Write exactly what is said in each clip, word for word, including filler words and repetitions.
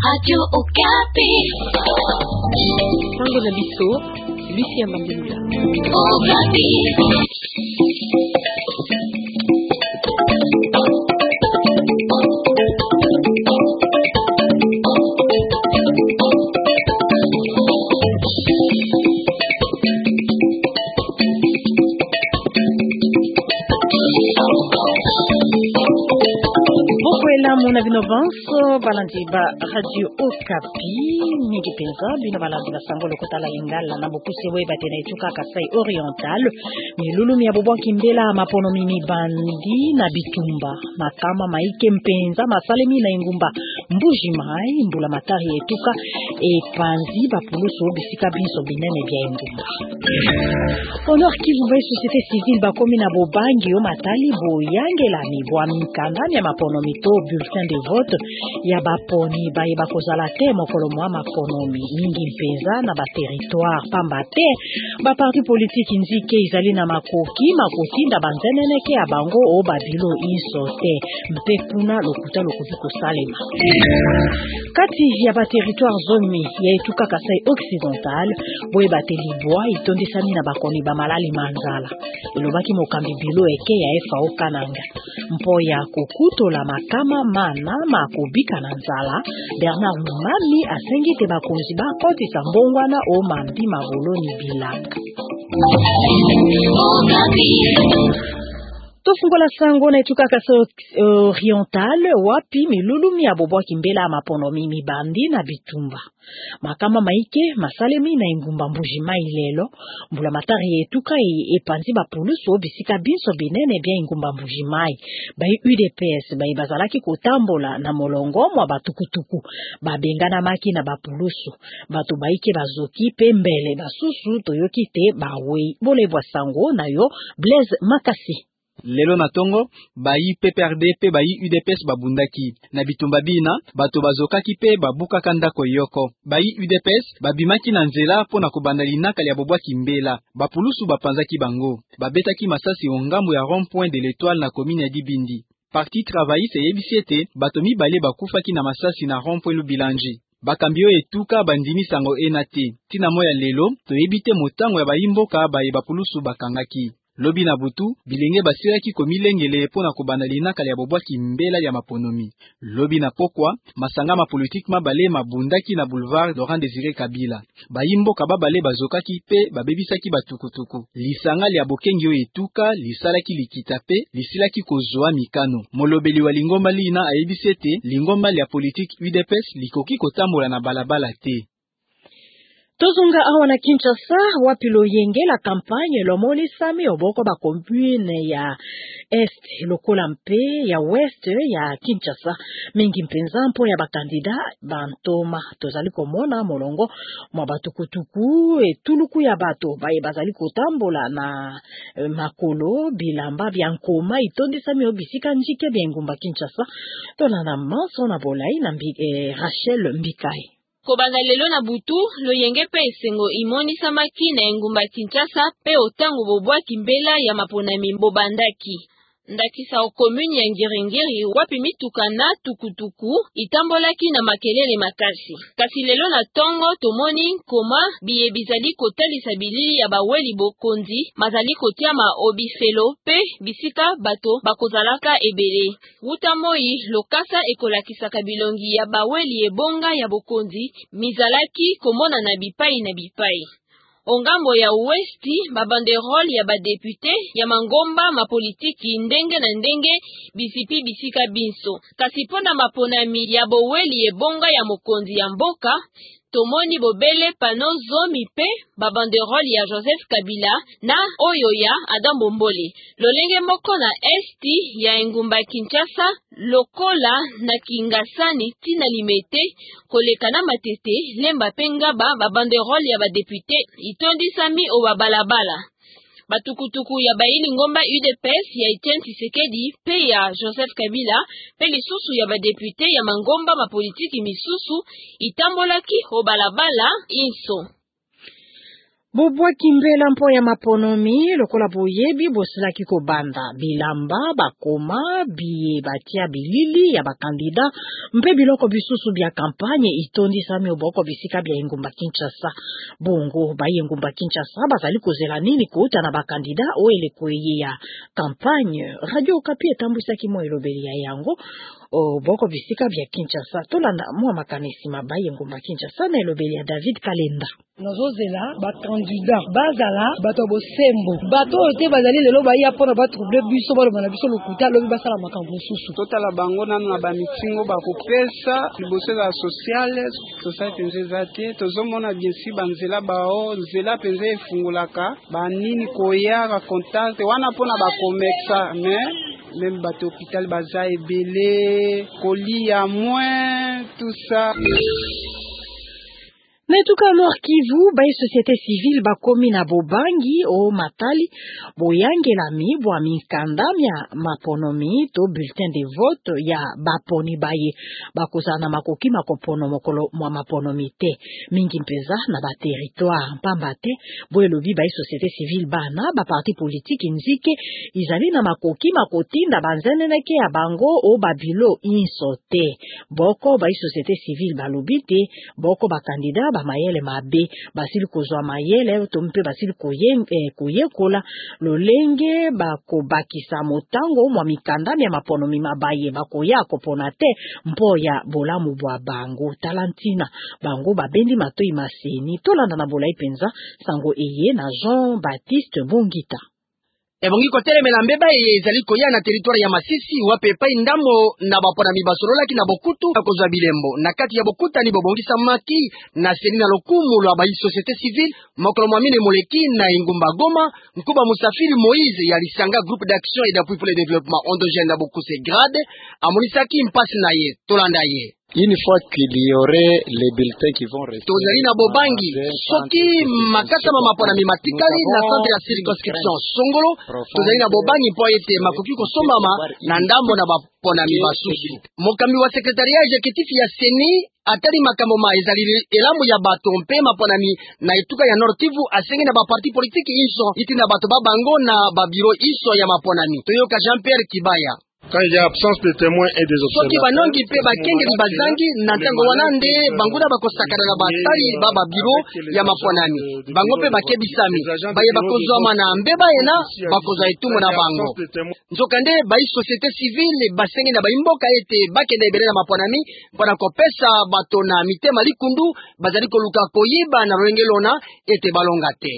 Radio Okapi. Tango na biso, Lucia Mandela. Okapi. Mona Vinovanso, Balandiba, Radio Okapi, Migi Penza, Bino Balandila Sango, Lokotala Ingala, Namokuse Weba, Tenetuka, Kasai Oriental, Milulu Miabobo Kimbela, Mapono Mimi Bandi, Nabitumba, Makama, Maike Mpenza, Masalemi na Ingumba, Mbuji Mai, Mbula Matari Etuka, e Panzi, Bapuluso, Bisika Binso, Binene, Bia Ingumba. Honor Kivubai, Société Civile, Bakomina Bobangi, Matali, Boyangela, Miboa Mikanda, Mapono Mito, bulletin de vote ya baponi baye bakozala te mokolo mwa makonomi mingi mpenza na ba territoire pamba te ba parti politique nzike izali na makoki makotinda banzeneneke ya bango o babilo iso te mpe kuna lokuta lokuti kosalema kati ya ba territoire zomi ya etuka Kasai Occidental boye batelibwa itondisani na bakoni ba malali manzala elobaki mokambi bilo eke ya F A O Kananga mpo ya kokutola makama mana makobika na nzala Bernard Mumami asengi te bakonzi bakotisa mbongwana o mambi maboloni bilanga. Tofungola sango na etuka Kasai Oriental wapi milulumi ya bobo kimbela mapono mimi bandi na bitumba makama maike masalemi na ingumba mbuji mai lelo mbula matari etuka e epanzi bapuluso bisika binso binene bia ingumba mbuji mai bai U D P S bai bazalaki kotambola na molongo mwa batukutuku babengana maki na bapuluso batu baike bazoki pembele basusu toyoki te bawe bolebwa sango na yo Blaise Makasi. Lelo na tongo, bayi P P R D pe bayi U D P S babundaki. Na bitumba bina, bato bazokaki pe babuka kanda koyoko. Bayi U D P S babimaki na nzela po na kobanda linaka ya bobwa kimbela. Bapulusu bapanzaki bango. Babetaki masasi ongambo ya rond-point de l'Étoile na commune ya Dibindi. Parti travailliste yebisiete, bato mibale bakufaki na masasi na rond-point Lubilanji. Bakambio etuka bandimi sango enate. Tina moya lelo, toyebite motango ya bayimboka baye bapulusu bakangaki. Lobi na butu, bilenge basiraki komilengele po na kobanda linaka ya bobwa kimbela ya maponomi. Lobi na pokwa, masanga ma politique mabale mabundaki na boulevard Laurent Désiré Kabila. Bayimbo kababale bazokaki pe babebisaki batukutuku. Lisanga ya bokengio etuka, lisalaki likita pe, lisilaki kozwa mikano. Molobeli wa lingomba lina aebisete, lingomba ya politique U D P S likoki kotambola na balabala te. Tozunga awa na Kinshasa wapi loyenge la campagne lomoni sami oboko ba commune ya Est lokola mpe ya West ya Kinshasa mingi mpenza mpo ya bakandida bantoma tozali komona molongo mwa batukutuku etuluku ya bato baye bazali kotambola na eh, makolo bilamba bya nkoma itondisa mi obisika njike bya ngumba Kinshasa tolana manso na bolai na mbi, eh, Rachel Mbikai. Kobanda lelo na butu, loyenge pe esengo imonisa maki na engumba Kinshasa pe otango bobwa kimbela ya maponami mbobandaki. Ndakisa o commune ya Ngirengiri wapi mituka na tukutuku itambolaki na makelele makasi. Kasi lelo na tongo tomoni koma biye bizali kotalisa bilili ya baweli bokonzi mazali kotia ma obiselo pe bisika bato bakozalaka ebele. Utamoi lokasa ekolakisa kabilongi ya baweli ebonga ya bokonzi mizalaki komona na bipai na bipai. Ongambo ya Westi, babanderole ya badepute, ya mangomba, mapolitiki, ndenge na ndenge, bisipi bisika binso. Kasi pona maponami ya boweli ebonga ya mokonzi ya mboka, tomoni bobele pano zomi pe, babanderole ya Joseph Kabila, na oyo ya Adam Bombole. Lolenge moko na esti ya engumba Kinshasa, lokola na Kingasani tina limete, kolekana matete, lemba pengaba, babanderole ya badepute, itondi sami o babalabala. Batukutuku ya baili ngomba U D P S ya Etienne Tshisekedi pe ya Joseph Kabila pe lisusu ya badepute ya mangomba mapolitiki misusu itambolaki o balabala inso. Bobwa kimbela mpo ya maponomi lokola boyebi bosilaki kobanda bilamba bakoma biye batia bilili ya bakandida mpe biloko bisusu bya kampanye itondisami oboko bisika bya engumba Kinshasa. Bongo baye engumba Kinshasa bazali kozela nini kuuta na bakandida oele kweye ya kampanye. Radio Okapi etambwisaki mo elobeli ya yango o boko bisika bya Kinshasa tolanda mwa makanisi mabaye engumba Kinshasa na elobeli ya David Kalenda. Nozozela ba candidat bazala bato bosembo bato ote bazali lelo baya pona ba trouble biso balo bana biso lokuta lobi basala makambo susu totala bango nanu na ba mitingo ba kopesa liboso la sociale société nzezate tozomona bien si banzela bao nzela penze efungulaka ba nini koya ka contact wana pona ba komexa mais même bato hôpital baza ebele kolia moins tout ça. Netuka Nord Kivu baye société civile bakomi na bobangi o matali boyange la mi bwa mikandamya maponomi to bulletin de vote ya baponi baye bakozana makoki makopono mokolo mwa maponomi te mingi mpeza na ba territoire mpamba te boelobi baye société civile bana ba parti politique nzike izali na makoki makotinda banzeneneke ya bango o babilo insote boko baye société civile balobi te boko ba candidat ba mayele mabe basili kozwa mayele to mpe basili koye eh, koyekola lolenge bakobakisa motango mwa mikanda ya maponomi mabaye bakoya kopona te mpo ya bolamu bwa bango talantina bango babendi matoi maseni tolanda na bolai penza sango eye na Jean Baptiste Bongita. Ebongi kotelemela mbeba ezali koya na territoire ya Masisi wape pai ndambo na bapona mibasololaki na bokutu akozwa bilembo na kati ya bokuta ni bobongisa maki na seni na lokumu lwa bai société civile mokolo mwamine moleki na ingumba Goma nkuba Musafiri Moïse ya lisanga groupe d'action et d'appui pour le développement endogène na bokuse grade amonisaki mpasi na ye tolanda ye. Une fois qu'il y aurait les bulletins qui vont rester. Tozali na bobangi soki makasa mama pona mimatikali na centre ya circonscription Songolo tozali na bobangi po ete makoki kosombama na ndambo na bapona mibasusu. Mokambi wa secrétariat exécutif ya Seni atali makambo ma ezali elamu ya bato mpe maponami na etuka ya Nord Kivu asengi na ba parti politique iso itina bato ba bango na ba bureau iso ya maponami toyoka Jean-Pierre Kibaya. Quand il y a absence de témoins et des observateurs. Soki banongi pe bakenge di bazangi na ntango wana nde banguna bakosakana na batali baba biro ya maponami bango pe bakebisami baye bakozwama na mbeba ena bakozwa etumo na bango nzokande bayi société civile basengi na bayimboka ete bakende ebele na maponami mpona kopesa bato na mitema likundu bazali koluka koyiba na lwengelona ete balonga te.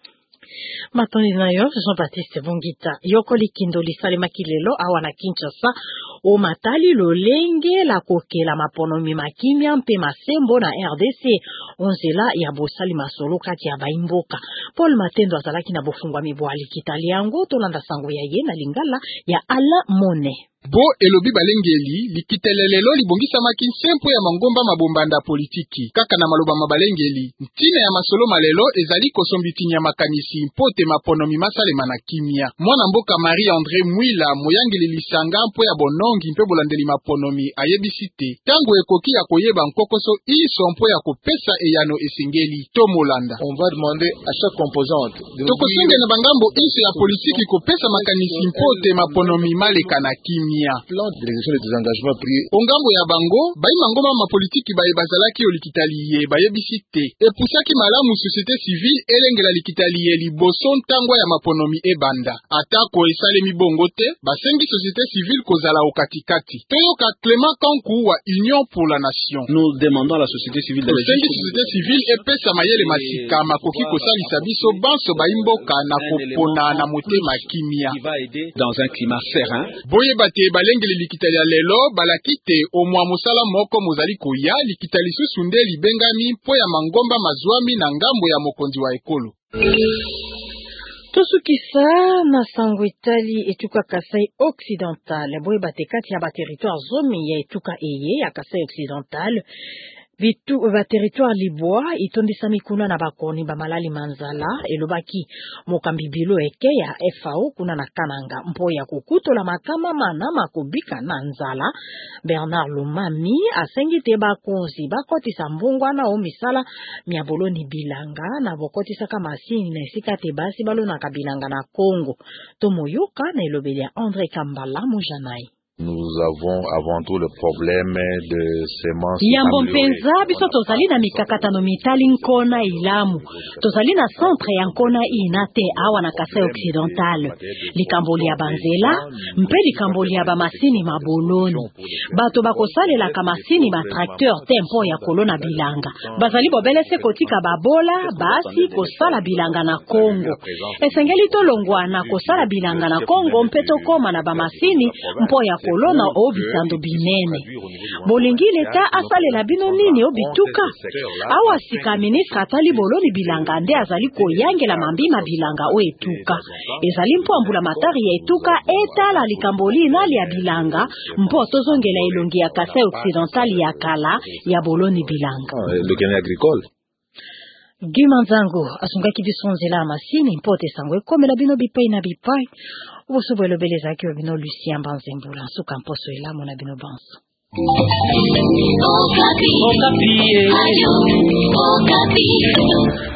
Matoni na yo Jean Baptiste Bongita yoko likindo lisalemaki lelo awa na Kinshasa o matali lolenge la kokela maponomi makimia mpe masembo na R D C onzela ya bosali masolo kati ya baimboka. Paul Matendo azalaki na bofungwa mibwali kitali yango tolanda sango ya ye na lingala ya Ala Mone. Bo elobi balengeli likitelelelo libongisa maki nsempo ya mangomba mabombanda politiki kaka na maloba mabalengeli ntina ya masolo malelo ezali kosombitinya makanisi mpote maponomi masalema na kimia mwana mboka Marie André Mwila moyangeli lisanga mpo ya bonongi mpe bolandeli maponomi ayebisite tango ekoki ya koyeba nkokoso iso mpo ya kopesa eyano esengeli to molanda. On va demander à chaque composante de tokosenga na bangambo iso ya politiki kopesa makanisi mpote maponomi maleka na kimia plan de l'exécution des engagements pris ongambo ya bango bayi mangoma ma politiki baye bazalaki olikitali ye bayebisite epusaki malamu société civile elengela likitali ye liboso ntangwa ya maponomi ebanda atako esalemi bongo te basengi société civile kozala okatikati toyoka Clément Kanku wa Union pour la Nation. Nous demandons à la société civile de la société civile epesa mayele masika makoki kosalisa biso banso bayimboka na kopona na motema kimia qui va aider dans un climat serein. Boyebate balengeli likitali ya lelo balakite omwa mosala moko mozali koya likitali susu nde libengami mpo ya mangomba mazwami na ngambo ya mokonzi wa ekolo. Tosukisa na sango Itali etuka Kasai Occidental boyebate kati ya ba territoire zomi ya etuka eye ya Kasai Occidental Bitu ba territoire libwa itondisa mikuna na bakoni ba malali manzala elobaki mokambi bilo eke ya F A O kuna na Kananga mpo ya kukutola makama mana makubika na nzala. Bernard Lumami asengite bakonzi bakotisa mbungwa na o misala miaboloni bilanga na bokotisa kama sini na esika te basi balona kabilanga na Congo. Tomoyoka na elobelia André Kambala Mujanai. Nous avons avant tout le problème de semences. Yambo mpenza biso tozali na mikakatano mitali nkona ilamu. Tozali na centre ya nkona inate awa na Kasai Occidental. Likamboli ya banzela, mpe likamboli ya bamasini maboloni. Bato bakosalela kamasini ma tracteur tempo ya kolona bilanga. Bazali bobelese kotika babola basi kosala bilanga na Congo. Esengeli tolongwana kosala bilanga na Congo mpe tokoma na bamasini mpo ya kolona o bitando binene. Bolingi leta asalela bino nini o bituka? Awa sika ministre atali boloni bilanga nde azali koyangela mambima bilanga o etuka. Ezali mpo ambula matari ya etuka etala likamboli nali ya bilanga mpo tozongela elongi ya Kasai Occidental ya kala ya boloni bilanga. Le Kenya agricole. Gimanzango asungaki bisonzela masini mpote sangwe komela bino bipai na bipai. Ubuso bwelo beleza ki bino Lucien Banzembula suka mposo elamu na bino banso. Okapi. Okapi. Okapi.